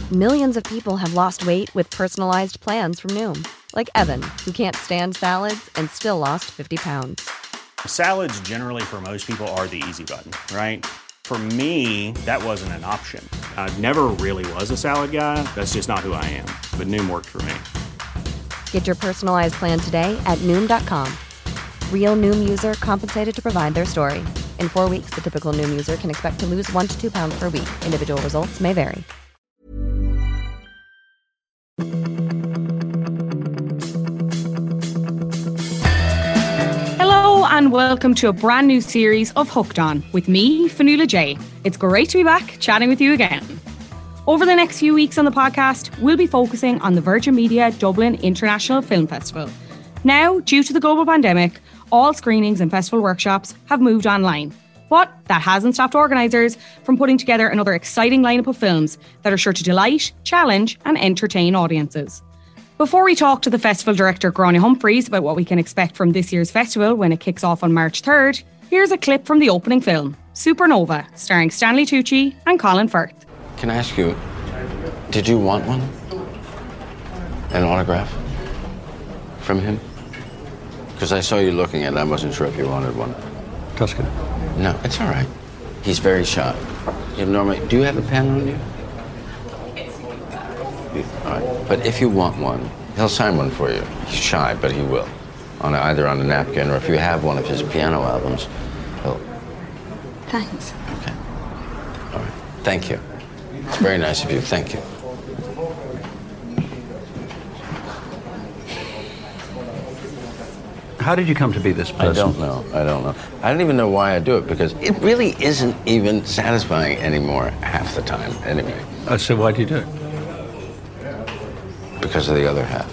Millions of people have lost weight with personalized plans from Noom. Like Evan, who can't stand salads and still lost 50 pounds. Salads generally for most people are the easy button, right? For me, that wasn't an option. I never really was a salad guy. That's just not who I am. But Noom worked for me. Get your personalized plan today at Noom.com. Real Noom user compensated to provide their story. In 4 weeks, the typical Noom user can expect to lose 1 to 2 pounds per week. Individual results may vary. Hello and welcome to a brand new series of Hooked On with me, Fionnuala J. It's great to be back chatting with you again. Over the next few weeks on the podcast, we'll be focusing on the Virgin Media Dublin International Film Festival. Now, due to the global pandemic, all screenings and festival workshops have moved online. But that hasn't stopped organisers from putting together another exciting lineup of films that are sure to delight, challenge and entertain audiences. Before we talk to the festival director Gráinne Humphreys about what we can expect from this year's festival when it kicks off on March 3rd, here's a clip from the opening film, Supernova, starring Stanley Tucci and Colin Firth. Can I ask you, did you want one? An autograph? From him? Because I saw you looking at it, I wasn't sure if you wanted one. Tuscan. No, it's all right. He's very shy. Do you have a pen on you? All right. But if you want one, he'll sign one for you. He's shy, but he will. Either on a napkin or if you have one of his piano albums, he'll... Thanks. Okay. All right. Thank you. It's very nice of you. Thank you. How did you come to be this person? I don't know. I don't even know why I do it, because it really isn't even satisfying anymore half the time, anyway. So why do you do it? Because of the other half.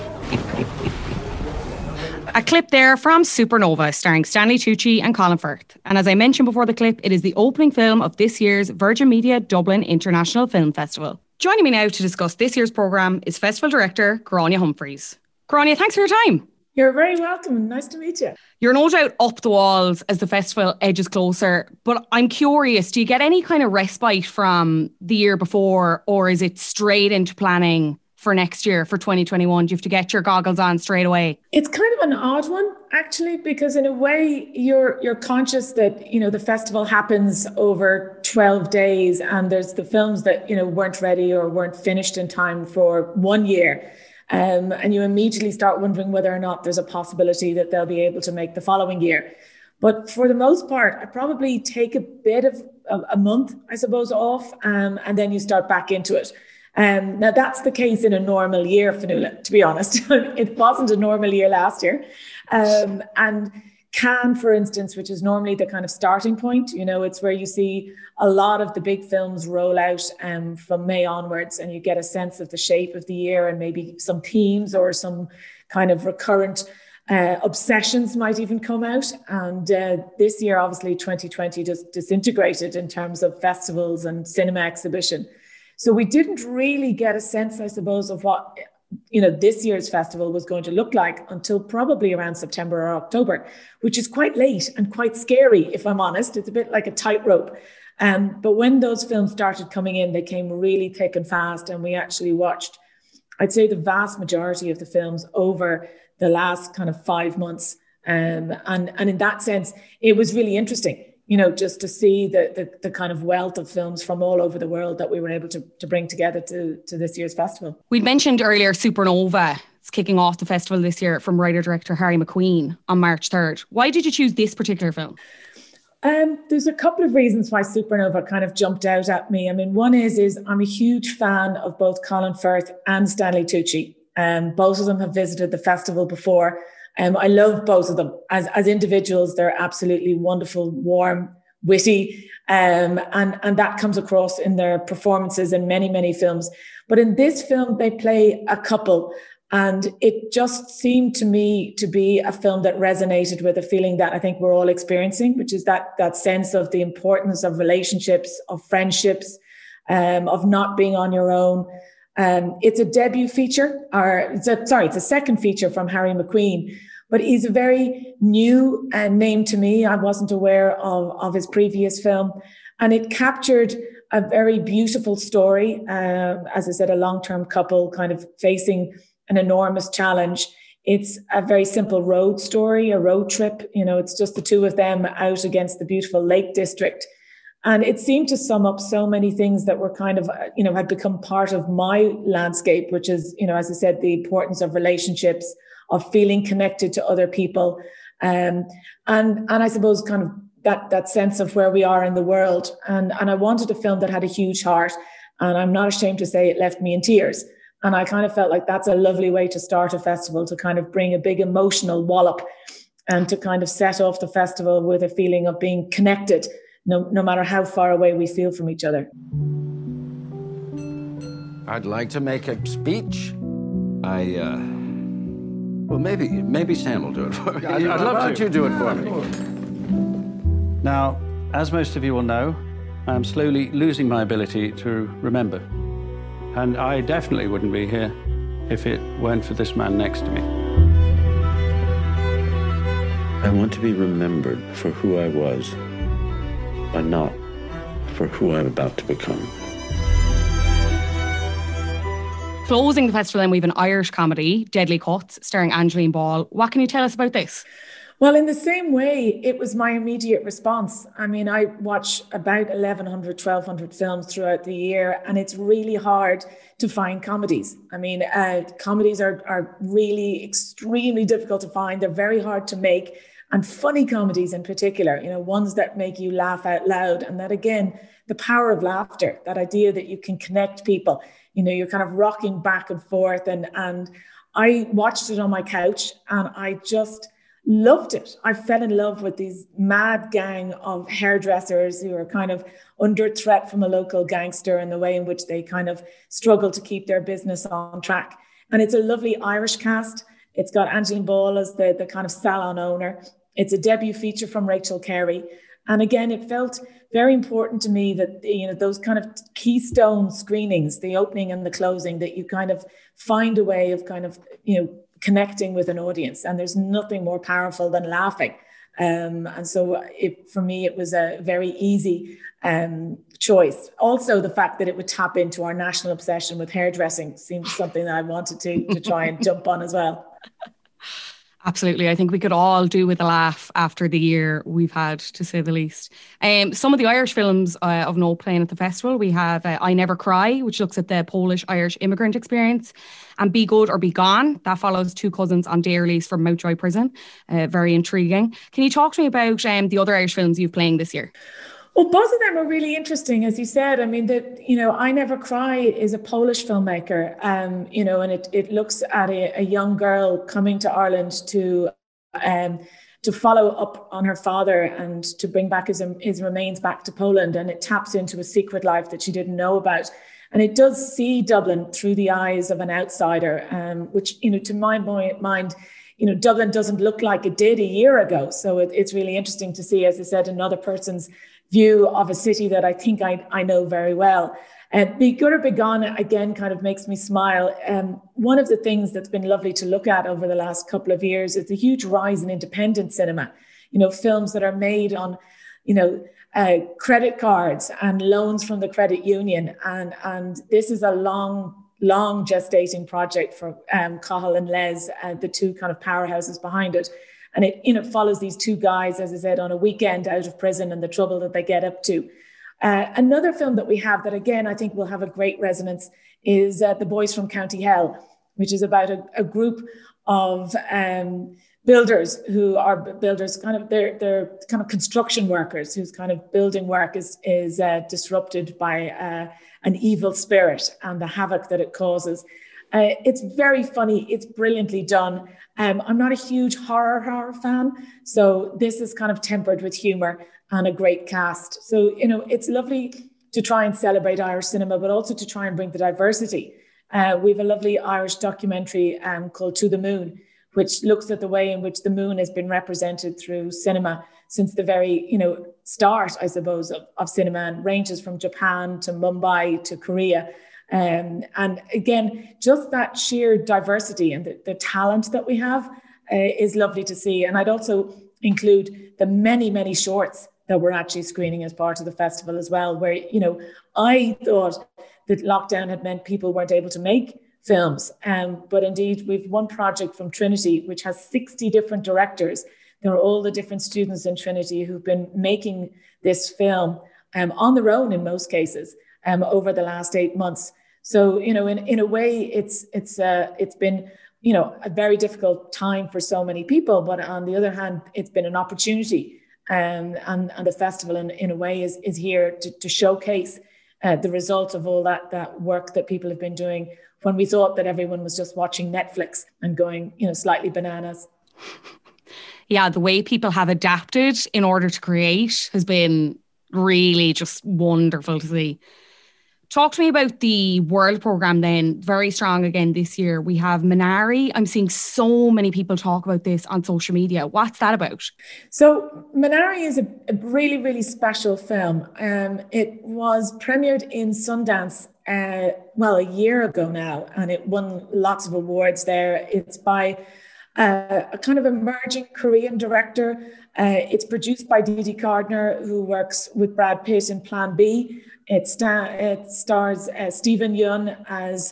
A clip there from Supernova, starring Stanley Tucci and Colin Firth. And as I mentioned before the clip, it is the opening film of this year's Virgin Media Dublin International Film Festival. Joining me now to discuss this year's programme is festival director Gráinne Humphreys. Gráinne, thanks for your time. You're very welcome. Nice to meet you. You're no doubt up the walls as the festival edges closer, but I'm curious, do you get any kind of respite from the year before, or is it straight into planning for next year, for 2021? Do you have to get your goggles on straight away? It's kind of an odd one, actually, because in a way you're conscious that, the festival happens over 12 days and there's the films that, weren't ready or weren't finished in time for 1 year. And you immediately start wondering whether or not there's a possibility that they'll be able to make the following year. But for the most part, I probably take a bit of a month, I suppose, off, and then you start back into it. Now, that's the case in a normal year, Fionnuala, to be honest. It wasn't a normal year last year. And Cannes, for instance, which is normally the kind of starting point, it's where you see a lot of the big films roll out from May onwards, and you get a sense of the shape of the year and maybe some themes or some kind of recurrent obsessions might even come out. And this year, obviously, 2020 just disintegrated in terms of festivals and cinema exhibition. So we didn't really get a sense, I suppose, of what this year's festival was going to look like until probably around September or October, which is quite late and quite scary, if I'm honest. It's a bit like a tightrope. But when those films started coming in, they came really thick and fast, and we actually watched, I'd say, the vast majority of the films over the last kind of 5 months. And in that sense, it was really interesting, just to see the kind of wealth of films from all over the world that we were able to bring together to this year's festival. We'd mentioned earlier Supernova. It's kicking off the festival this year from writer-director Harry McQueen on March 3rd. Why did you choose this particular film? There's a couple of reasons why Supernova kind of jumped out at me. I mean, one is I'm a huge fan of both Colin Firth and Stanley Tucci. Both of them have visited the festival before. I love both of them. As individuals, they're absolutely wonderful, warm, witty, and that comes across in their performances in many, many films. But in this film, they play a couple, and it just seemed to me to be a film that resonated with a feeling that I think we're all experiencing, which is that sense of the importance of relationships, of friendships, of not being on your own. It's a debut feature, it's a second feature from Harry McQueen, but he's a very new name to me. I wasn't aware of his previous film, and it captured a very beautiful story. As I said, a long-term couple kind of facing an enormous challenge. It's a very simple road story, a road trip. It's just the two of them out against the beautiful Lake District. And it seemed to sum up so many things that were kind of, had become part of my landscape, which is, as I said, the importance of relationships, of feeling connected to other people. And I suppose kind of that sense of where we are in the world. And I wanted a film that had a huge heart. And I'm not ashamed to say it left me in tears. And I kind of felt like that's a lovely way to start a festival, to kind of bring a big emotional wallop and to kind of set off the festival with a feeling of being connected, no matter how far away we feel from each other. I'd like to make a speech. Well, maybe Sam will do it for me. I'd love to. Why don't you do it for me? Now, as most of you will know, I'm slowly losing my ability to remember. And I definitely wouldn't be here if it weren't for this man next to me. I want to be remembered for who I was, but not for who I'm about to become. Closing the festival, then, we have an Irish comedy, Deadly Cuts, starring Angeline Ball. What can you tell us about this? Well, in the same way, it was my immediate response. I mean, I watch about 1,100, 1,200 films throughout the year, and it's really hard to find comedies. I mean, comedies are really extremely difficult to find. They're very hard to make, and funny comedies in particular, ones that make you laugh out loud. And that, again, the power of laughter, that idea that you can connect people, you're kind of rocking back and forth. And I watched it on my couch and I just loved it. I fell in love with these mad gang of hairdressers who are kind of under threat from a local gangster, and the way in which they kind of struggle to keep their business on track. And it's a lovely Irish cast. It's got Angeline Ball as the kind of salon owner. It's a debut feature from Rachel Carey. And again, it felt very important to me that, those kind of keystone screenings, the opening and the closing, that you kind of find a way of kind of, connecting with an audience. And there's nothing more powerful than laughing. And so for me, it was a very easy choice. Also, the fact that it would tap into our national obsession with hairdressing seemed something that I wanted to try and jump on as well. Absolutely. I think we could all do with a laugh after the year we've had, to say the least. Some of the Irish films of note playing at the festival, we have I Never Cry, which looks at the Polish-Irish immigrant experience, and Be Good or Be Gone. That follows two cousins on day release from Mountjoy Prison. Very intriguing. Can you talk to me about the other Irish films you've playing this year? Well, both of them are really interesting, as you said. I mean, I Never Cry is a Polish filmmaker, and it looks at a young girl coming to Ireland to follow up on her father and to bring back his remains back to Poland. And it taps into a secret life that she didn't know about. And it does see Dublin through the eyes of an outsider, which, to my mind, Dublin doesn't look like it did a year ago. So it's really interesting to see, as I said, another person's view of a city that I think I know very well. Be Good or Be Gone, again, kind of makes me smile. One of the things that's been lovely to look at over the last couple of years is the huge rise in independent cinema. Films that are made on, credit cards and loans from the credit union. And this is a long gestating project for Cathal and Les, the two kind of powerhouses behind it. And it follows these two guys, as I said, on a weekend out of prison and the trouble that they get up to. Another film that we have that, again, I think will have a great resonance is The Boys from County Hell, which is about a group of builders who are builders, they're kind of construction workers whose kind of building work is disrupted by an evil spirit and the havoc that it causes. It's very funny. It's brilliantly done. I'm not a huge horror fan, so this is kind of tempered with humor and a great cast. So, it's lovely to try and celebrate Irish cinema, but also to try and bring the diversity. We have a lovely Irish documentary called To the Moon, which looks at the way in which the moon has been represented through cinema since the very, start, I suppose, of cinema, and ranges from Japan to Mumbai to Korea. And again, just that sheer diversity and the talent that we have is lovely to see. And I'd also include the many, many shorts that we're actually screening as part of the festival as well, where, you know, I thought that lockdown had meant people weren't able to make films. But indeed, we've one project from Trinity, which has 60 different directors. There are all the different students in Trinity who've been making this film on their own in most cases over the last 8 months. So, you know, in a way, it's been, you know, a very difficult time for so many people. But on the other hand, it's been an opportunity. And the festival, in a way, is here to showcase the result of all that work that people have been doing when we thought that everyone was just watching Netflix and going, you know, slightly bananas. Yeah, the way people have adapted in order to create has been really just wonderful to see. Talk to me about the World Programme then. Very strong again this year. We have Minari. I'm seeing so many people talk about this on social media. What's that about? So Minari is a really, really special film. It was premiered in Sundance, a year ago now, and it won lots of awards there. It's by a kind of emerging Korean director. It's produced by Didi Gardner, who works with Brad Pitt in Plan B. It stars Stephen Yeun as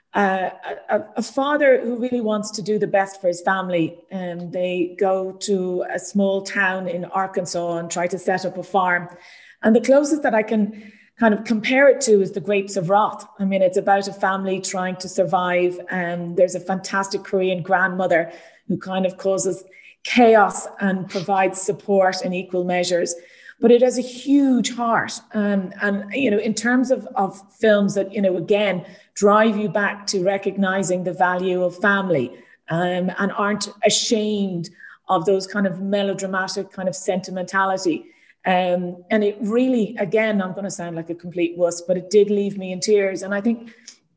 a father who really wants to do the best for his family. And they go to a small town in Arkansas and try to set up a farm. And the closest that I can kind of compare it to is The Grapes of Wrath. I mean, it's about a family trying to survive. And there's a fantastic Korean grandmother who kind of causes chaos and provides support in equal measures. But it has a huge heart. And you know, in terms of films that, you know, again, drive you back to recognizing the value of family and aren't ashamed of those kind of melodramatic kind of sentimentality. And it really, again, I'm going to sound like a complete wuss, but it did leave me in tears. And I think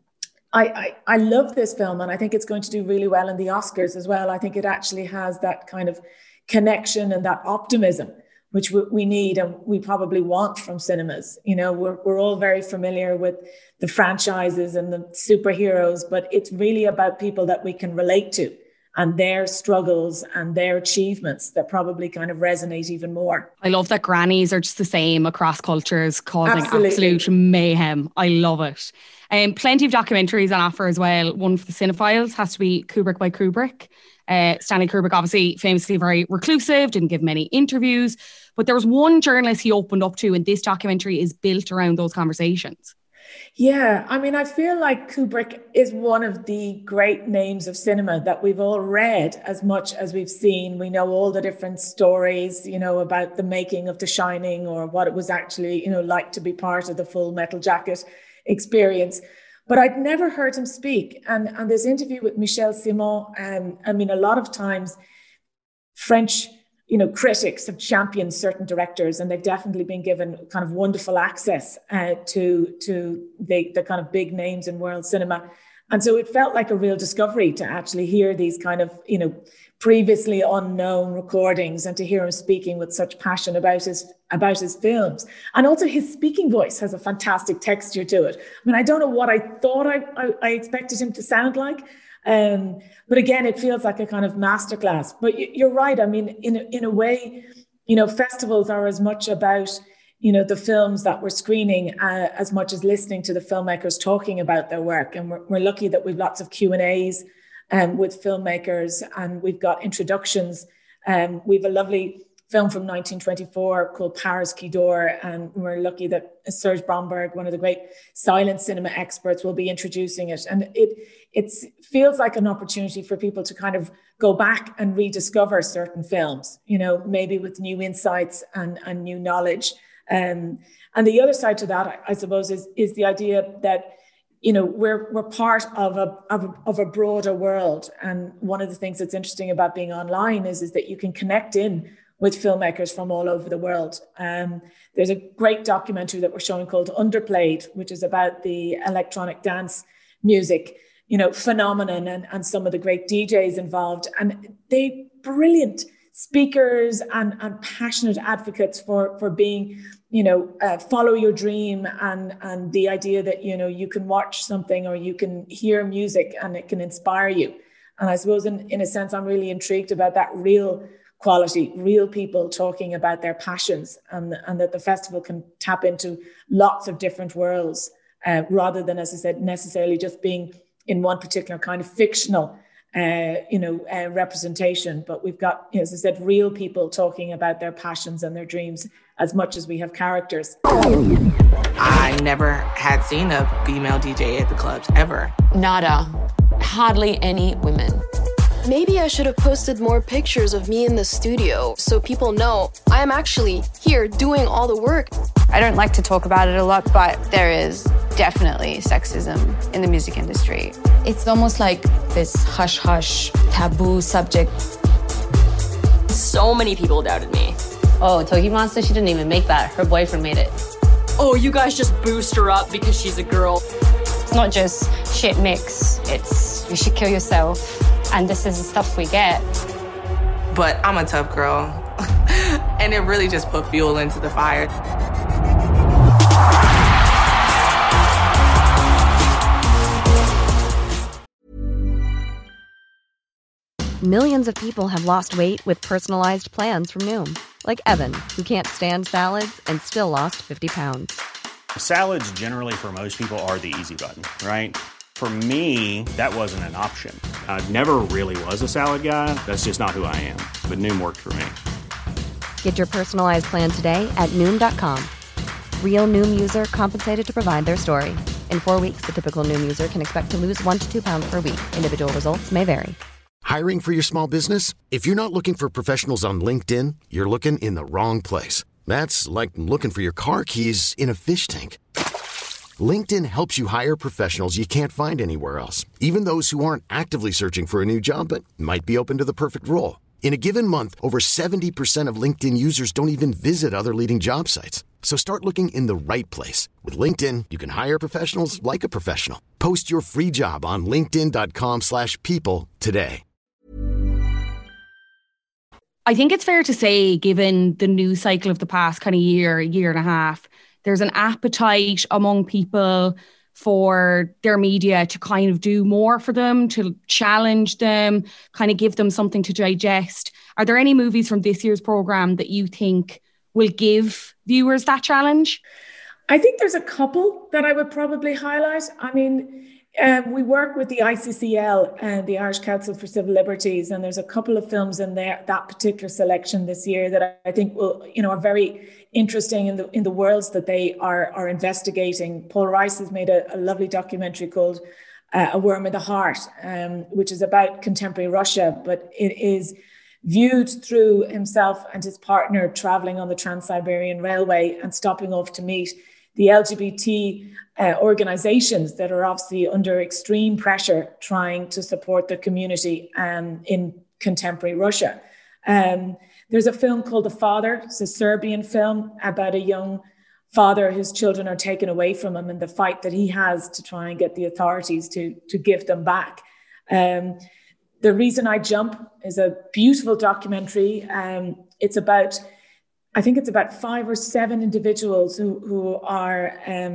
I love this film, and I think it's going to do really well in the Oscars as well. I think it actually has that kind of connection and that optimism which we need and we probably want from cinemas. You know, we're all very familiar with the franchises and the superheroes, but it's really about people that we can relate to and their struggles and their achievements that probably kind of resonate even more. I love that grannies are just the same across cultures, causing absolute mayhem. I love it. Plenty of documentaries on offer as well. One for the cinephiles has to be Kubrick by Kubrick. Stanley Kubrick, obviously famously very reclusive, didn't give many interviews, but there was one journalist he opened up to, and this documentary is built around those conversations. Yeah, I mean, I feel like Kubrick is one of the great names of cinema that we've all read as much as we've seen. We know all the different stories, you know, about the making of The Shining or what it was actually, you know, like to be part of the Full Metal Jacket experience. But I'd never heard him speak. And this interview with Michel Simon, I mean, a lot of times French, you know, critics have championed certain directors, and they've definitely been given kind of wonderful access to the kind of big names in world cinema. And so it felt like a real discovery to actually hear these kind of, you know, previously unknown recordings and to hear him speaking with such passion about his films. And also his speaking voice has a fantastic texture to it. I mean, I don't know what I thought I expected him to sound like. But again, it feels like a kind of masterclass. But you're right. I mean, in a way, you know, festivals are as much about, you know, the films that we're screening as much as listening to the filmmakers talking about their work. And we're lucky that we've lots of Q&As with filmmakers, and we've got introductions. We've a lovely film from 1924 called Paris Qui Dort, and we're lucky that Serge Bromberg, one of the great silent cinema experts, will be introducing it. And it feels like an opportunity for people to kind of go back and rediscover certain films, you know, maybe with new insights and new knowledge. And the other side to that, I suppose, is the idea that, you know, we're part of a broader world. And one of the things that's interesting about being online is that you can connect in with filmmakers from all over the world. There's a great documentary that we're showing called Underplayed, which is about the electronic dance music, you know, phenomenon and some of the great DJs involved. And they brilliant speakers and passionate advocates for being, you know, follow your dream and the idea that, you know, you can watch something or you can hear music and it can inspire you. And I suppose in a sense, I'm really intrigued about that real quality, real people talking about their passions, and that the festival can tap into lots of different worlds rather than, as I said, necessarily just being in one particular kind of fictional representation. But we've got, as I said, real people talking about their passions and their dreams as much as we have characters. I never had seen a female DJ at the clubs, ever. Nada. Hardly any women. Maybe I should have posted more pictures of me in the studio so people know I am actually here doing all the work. I don't like to talk about it a lot, but there is definitely sexism in the music industry. It's almost like this hush-hush taboo subject. So many people doubted me. Oh, Toki Monster, she didn't even make that. Her boyfriend made it. Oh, you guys just boost her up because she's a girl. It's not just shit mix. It's you should kill yourself. And this is the stuff we get. But I'm a tough girl. And it really just put fuel into the fire. Millions of people have lost weight with personalized plans from Noom. Like Evan, who can't stand salads and still lost 50 pounds. Salads generally for most people are the easy button, right? For me, that wasn't an option. I never really was a salad guy. That's just not who I am. But Noom worked for me. Get your personalized plan today at Noom.com. Real Noom user compensated to provide their story. In 4 weeks, the typical Noom user can expect to lose 1 to 2 pounds per week. Individual results may vary. Hiring for your small business? If you're not looking for professionals on LinkedIn, you're looking in the wrong place. That's like looking for your car keys in a fish tank. LinkedIn helps you hire professionals you can't find anywhere else, even those who aren't actively searching for a new job but might be open to the perfect role. In a given month, over 70% of LinkedIn users don't even visit other leading job sites. So start looking in the right place. With LinkedIn, you can hire professionals like a professional. Post your free job on linkedin.com/people today. I think it's fair to say, given the news cycle of the past kind of year and a half, there's an appetite among people for their media to kind of do more for them, to challenge them, kind of give them something to digest. Are there any movies from this year's programme that you think will give viewers that challenge? I think there's a couple that I would probably highlight. I mean, we work with the ICCL and the Irish Council for Civil Liberties, and there's a couple of films in there, that particular selection this year, that I think will, are very interesting in the worlds that they are investigating. Paul Rice has made a lovely documentary called A Worm in the Heart, which is about contemporary Russia, but it is viewed through himself and his partner traveling on the Trans-Siberian Railway and stopping off to meet the LGBT organizations that are obviously under extreme pressure trying to support the community in contemporary Russia. There's a film called The Father. It's a Serbian film about a young father whose children are taken away from him and the fight that he has to try and get the authorities to give them back. The Reason I Jump is a beautiful documentary. It's about 5 or 7 individuals who are,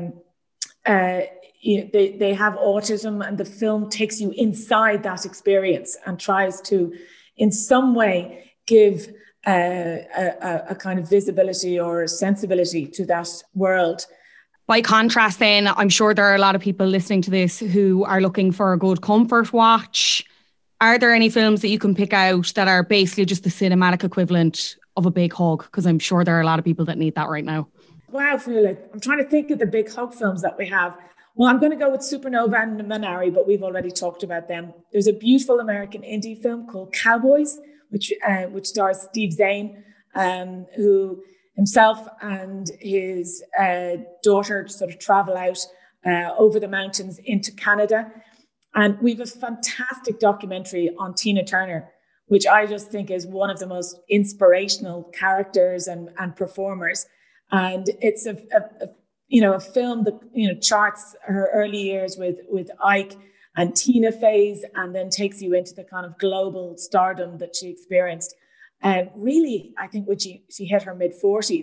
they have autism, and the film takes you inside that experience and tries to, in some way, give a kind of visibility or sensibility to that world. By contrast then, I'm sure there are a lot of people listening to this who are looking for a good comfort watch. Are there any films that you can pick out that are basically just the cinematic equivalent of a big hug? Because I'm sure there are a lot of people that need that right now. Wow, Fiona, I'm trying to think of the big hug films that we have. Well, I'm going to go with Supernova and Minari, but we've already talked about them. There's a beautiful American indie film called Cowboys, which stars Steve Zahn, who himself and his daughter sort of travel out over the mountains into Canada. And we have a fantastic documentary on Tina Turner, which I just think is one of the most inspirational characters and performers. And it's a film that charts her early years with Ike and Tina phase, and then takes you into the kind of global stardom that she experienced. Really, I think when she hit her mid-40s.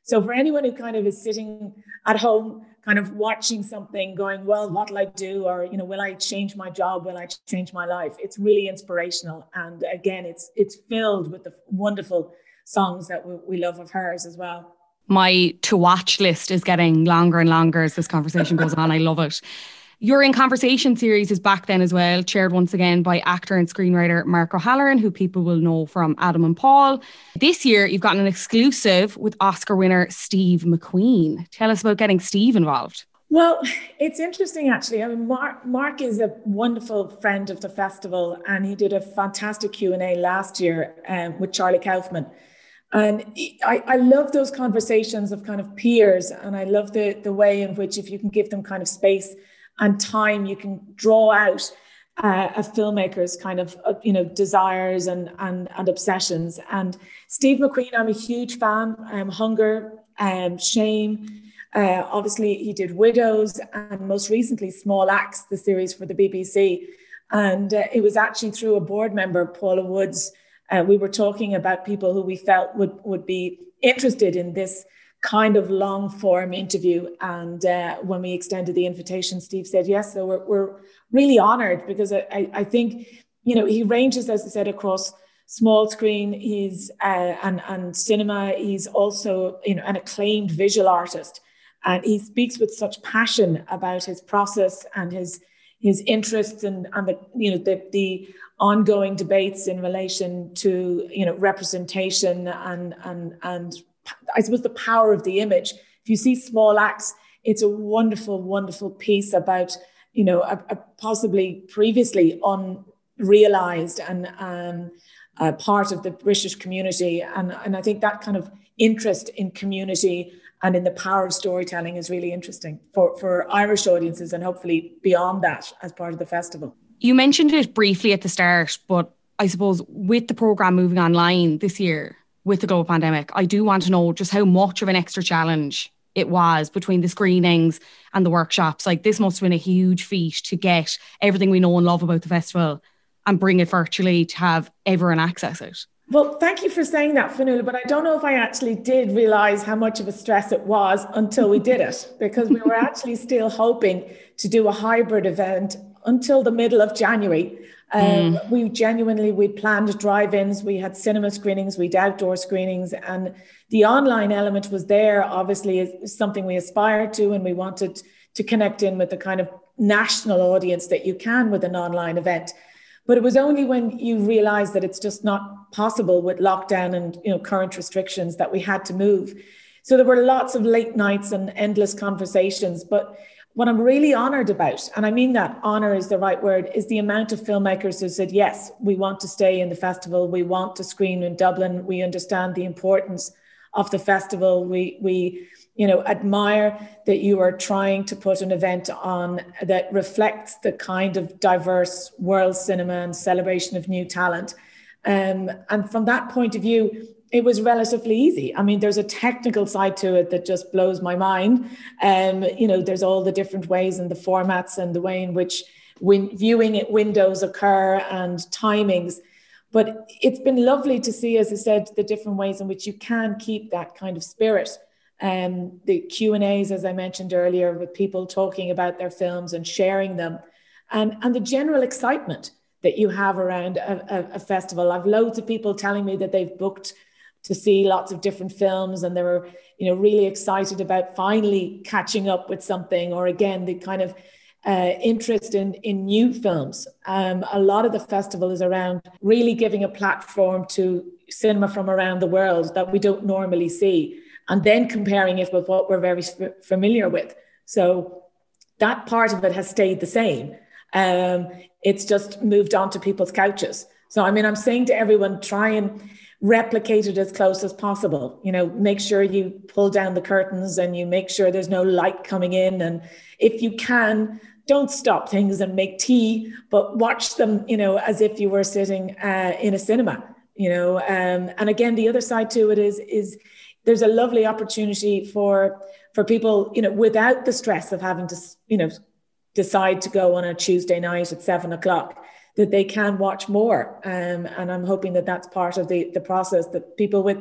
So for anyone who kind of is sitting at home, kind of watching something going, well, what'll I do? Or, will I change my job? Will I change my life? It's really inspirational. And again, it's filled with the wonderful songs that we love of hers as well. My to watch list is getting longer and longer as this conversation goes on. I love it. Your In Conversation series is back then as well, chaired once again by actor and screenwriter Mark O'Halloran, who people will know from Adam and Paul. This year, you've gotten an exclusive with Oscar winner Steve McQueen. Tell us about getting Steve involved. Well, it's interesting, actually. I mean, Mark is a wonderful friend of the festival, and he did a fantastic Q&A last year with Charlie Kaufman. And I love those conversations of kind of peers, and I love the way in which, if you can give them kind of space and time, you can draw out a filmmaker's kind of desires and obsessions. And Steve McQueen, I'm a huge fan. Hunger, Shame. Obviously, he did Widows, and most recently Small Axe, the series for the BBC. And it was actually through a board member, Paula Woods. We were talking about people who we felt would be interested in this kind of long form interview. And when we extended the invitation, Steve said yes. So we're really honored, because I think, he ranges, as I said, across small screen, he's and cinema. He's also, an acclaimed visual artist, and he speaks with such passion about his process and his interests and the ongoing debates in relation to, representation and I suppose the power of the image. If you see Small Axe, it's a wonderful, wonderful piece about, a possibly previously unrealized and part of the British community. And I think that kind of interest in community and in the power of storytelling is really interesting for Irish audiences, and hopefully beyond that as part of the festival. You mentioned it briefly at the start, but I suppose with the programme moving online this year, with the global pandemic, I do want to know just how much of an extra challenge it was between the screenings and the workshops. Like, this must have been a huge feat to get everything we know and love about the festival and bring it virtually to have everyone access it. Well, thank you for saying that, Fionnuala, but I don't know if I actually did realise how much of a stress it was until we did it, because we were actually still hoping to do a hybrid event until the middle of January. We'd planned drive-ins, we had cinema screenings, we had outdoor screenings, and the online element was there. Obviously, is something we aspired to, and we wanted to connect in with the kind of national audience that you can with an online event. But it was only when you realize that it's just not possible with lockdown and current restrictions that we had to move. So there were lots of late nights and endless conversations. But what I'm really honored about, and I mean that honor is the right word, is the amount of filmmakers who said, yes, we want to stay in the festival. We want to screen in Dublin. We understand the importance of the festival. We admire that you are trying to put an event on that reflects the kind of diverse world cinema and celebration of new talent. And from that point of view, it was relatively easy. I mean, there's a technical side to it that just blows my mind. There's all the different ways and the formats and the way in which viewing windows occur and timings. But it's been lovely to see, as I said, the different ways in which you can keep that kind of spirit. The Q&As, as I mentioned earlier, with people talking about their films and sharing them, and the general excitement that you have around a festival. I've loads of people telling me that they've booked to see lots of different films, and they were, really excited about finally catching up with something, or again, the kind of interest in new films. A lot of the festival is around really giving a platform to cinema from around the world that we don't normally see, and then comparing it with what we're very familiar with. So that part of it has stayed the same. It's just moved on to people's couches. So, I mean, I'm saying to everyone, try and replicate it as close as possible. Make sure you pull down the curtains and you make sure there's no light coming in. And if you can, don't stop things and make tea, but watch them, as if you were sitting in a cinema, and again, the other side to it is there's a lovely opportunity for people, without the stress of having to, decide to go on a Tuesday night at 7:00. that they can watch more. And I'm hoping that that's part of the process, that people with,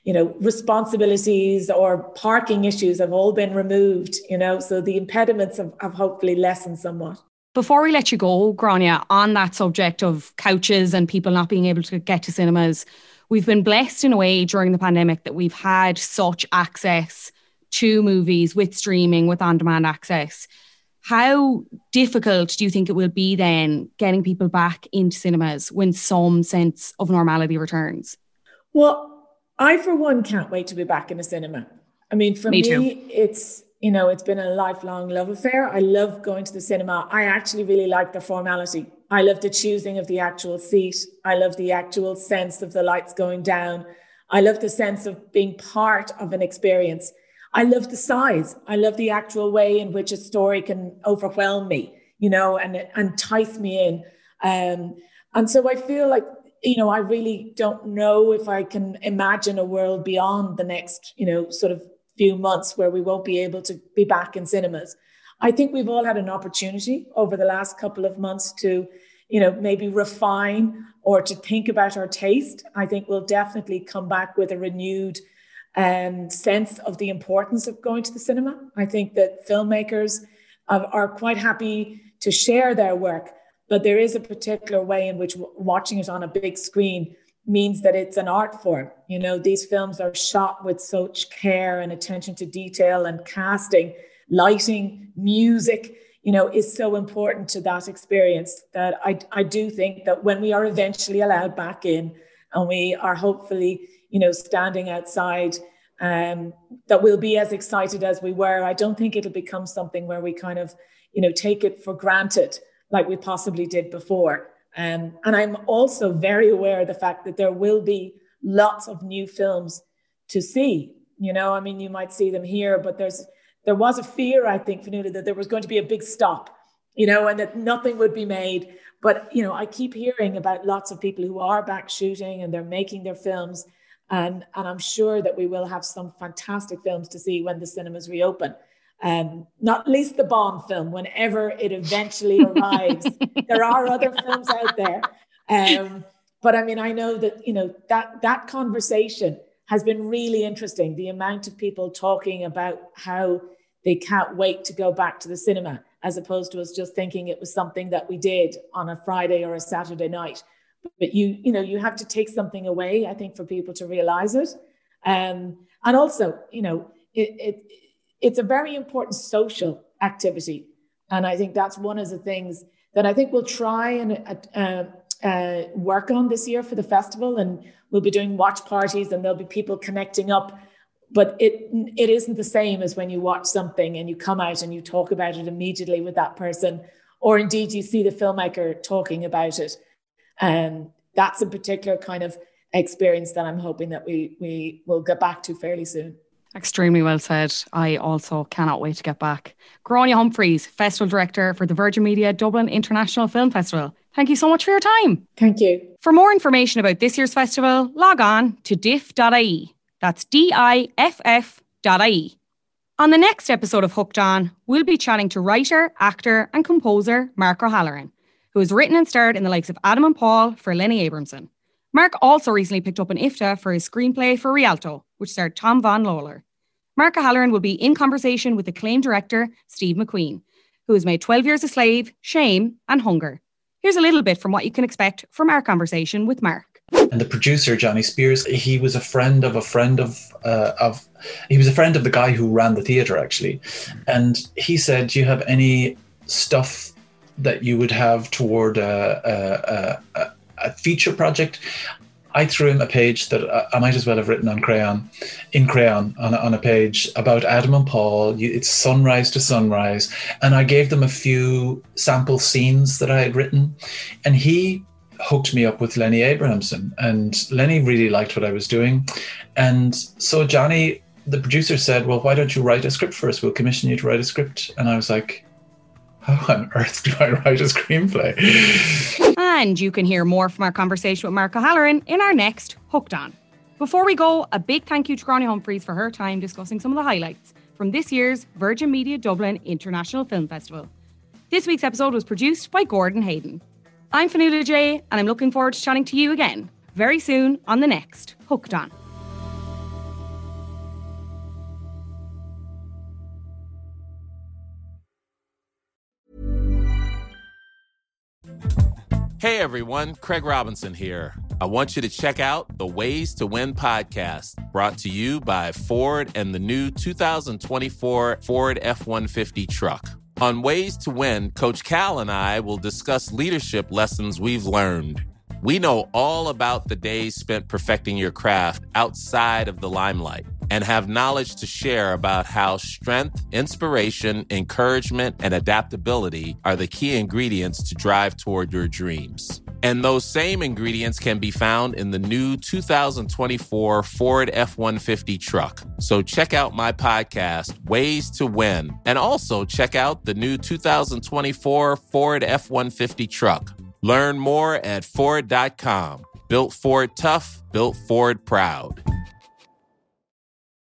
responsibilities or parking issues have all been removed, so the impediments have hopefully lessened somewhat. Before we let you go, Gráinne, on that subject of couches and people not being able to get to cinemas, we've been blessed in a way during the pandemic that we've had such access to movies with streaming, with on-demand access. How difficult do you think it will be then getting people back into cinemas when some sense of normality returns? Well, I, for one, can't wait to be back in a cinema. I mean, for me it's, it's been a lifelong love affair. I love going to the cinema. I actually really like the formality. I love the choosing of the actual seat. I love the actual sense of the lights going down. I love the sense of being part of an experience. I love the size. I love the actual way in which a story can overwhelm me, and entice me in. And so I feel like, I really don't know if I can imagine a world beyond the next, sort of few months where we won't be able to be back in cinemas. I think we've all had an opportunity over the last couple of months to, maybe refine or to think about our taste. I think we'll definitely come back with a renewed sense of the importance of going to the cinema. I think that filmmakers are quite happy to share their work, but there is a particular way in which watching it on a big screen means that it's an art form. These films are shot with such care and attention to detail, and casting, lighting, music, is so important to that experience, that I do think that when we are eventually allowed back in and we are hopefully, standing outside, that we'll be as excited as we were. I don't think it'll become something where we kind of, take it for granted like we possibly did before. And I'm also very aware of the fact that there will be lots of new films to see. You might see them here, but there was a fear, I think, Fionnuala, that there was going to be a big stop, and that nothing would be made. But, I keep hearing about lots of people who are back shooting and they're making their films. And I'm sure that we will have some fantastic films to see when the cinemas reopen. Not least the Bond film, whenever it eventually arrives. There are other films out there. But I mean, I know that, that conversation has been really interesting. The amount of people talking about how they can't wait to go back to the cinema, as opposed to us just thinking it was something that we did on a Friday or a Saturday night. But you have to take something away, I think, for people to realize it. And also, it's a very important social activity. And I think that's one of the things that I think we'll try and work on this year for the festival. And we'll be doing watch parties and there'll be people connecting up. But it isn't the same as when you watch something and you come out and you talk about it immediately with that person, or indeed you see the filmmaker talking about it. That's a particular kind of experience that I'm hoping that we will get back to fairly soon. Extremely well said. I also cannot wait to get back. Gráinne Humphreys, Festival Director for the Virgin Media Dublin International Film Festival. Thank you so much for your time. Thank you. For more information about this year's festival, log on to diff.ie. That's diff.ie. On the next episode of Hooked On, we'll be chatting to writer, actor and composer Mark O'Halloran, who has written and starred in the likes of Adam and Paul for Lenny Abrahamson. Mark also recently picked up an IFTA for his screenplay for Rialto, which starred Tom Von Lawler. Mark O'Halloran will be in conversation with acclaimed director Steve McQueen, who has made 12 Years a Slave, Shame and Hunger. Here's a little bit from what you can expect from our conversation with Mark. And the producer, Johnny Spears, he was a friend of the guy who ran the theatre, actually. And he said, do you have any stuff that you would have toward a feature project? I threw him a page that I might as well have written in crayon on a page about Adam and Paul. It's sunrise to sunrise. And I gave them a few sample scenes that I had written. And he hooked me up with Lenny Abrahamson. And Lenny really liked what I was doing. And so Johnny, the producer, said, well, why don't you write a script for us? We'll commission you to write a script. And I was like, how on earth do I write a screenplay? And you can hear more from our conversation with Mark O'Halloran in our next Hooked On. Before we go, a big thank you to Gráinne Humphreys for her time discussing some of the highlights from this year's Virgin Media Dublin International Film Festival. This week's episode was produced by Gordon Hayden. I'm Fionnuala J, and I'm looking forward to chatting to you again very soon on the next Hooked On. Hey everyone, Craig Robinson here. I want you to check out the Ways to Win podcast, brought to you by Ford and the new 2024 Ford F-150 truck. On Ways to Win, Coach Cal and I will discuss leadership lessons we've learned. We know all about the days spent perfecting your craft outside of the limelight and have knowledge to share about how strength, inspiration, encouragement, and adaptability are the key ingredients to drive toward your dreams. And those same ingredients can be found in the new 2024 Ford F-150 truck. So check out my podcast, Ways to Win, and also check out the new 2024 Ford F-150 truck. Learn more at Ford.com. Built Ford tough, built Ford proud.